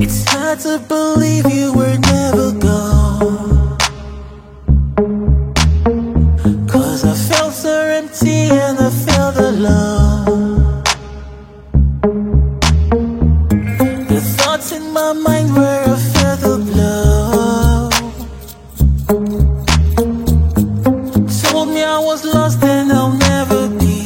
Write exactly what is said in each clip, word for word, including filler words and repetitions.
It's hard to believe you were never gone, 'cause I felt so empty and I felt alone. The thoughts in my mind were a feather blow. Told me I was lost and I'll never be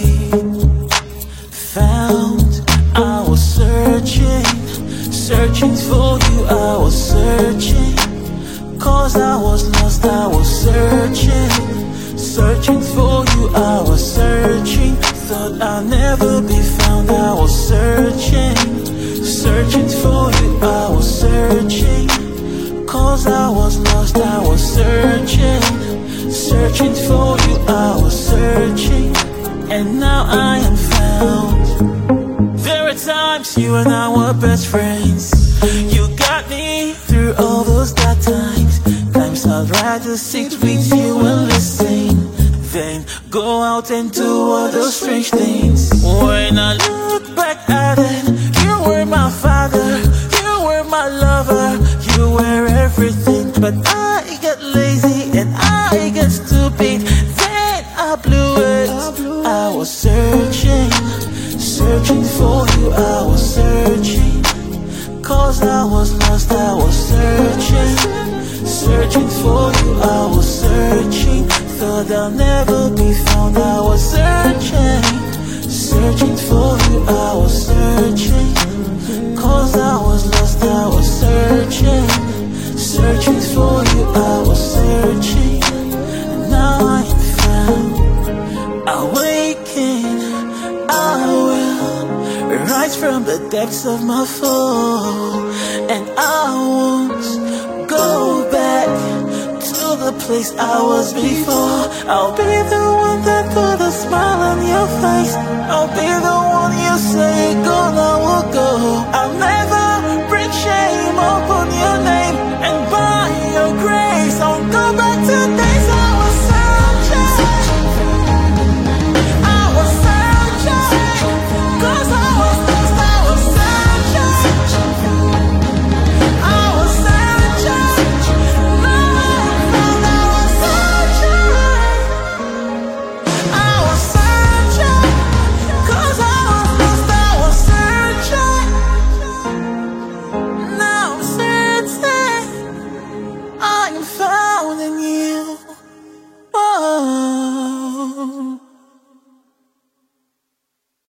found. I was searching, searching for you, I was searching. 'Cause I was lost, I was searching, searching for you, I was searching. Thought I'd never be found, I was searching, searching for you, I was searching. 'Cause I was lost, I was searching, searching for you, I was searching. And now I am found. There are times you and I were best friends. You got me through all those bad times. Times I'd rather sit with you and listen than go out and do other strange things. When I look back at it, you were my father, you were my lover, you were everything. But I get lazy and I get stupid, then I blew it. I was searching, searching for you, I was searching. 'Cause I was lost, I was searching, searching for you, I was searching. Thought I'll never be found, I was searching, searching for you, I was searching. 'Cause I was lost, I was searching, searching for you, I was searching. And now I am found. Awaken, I will rise from the depths of my fall, and I won't go back to the place I was before. I'll be the one that put a smile on your face, I'll be the one you say gonna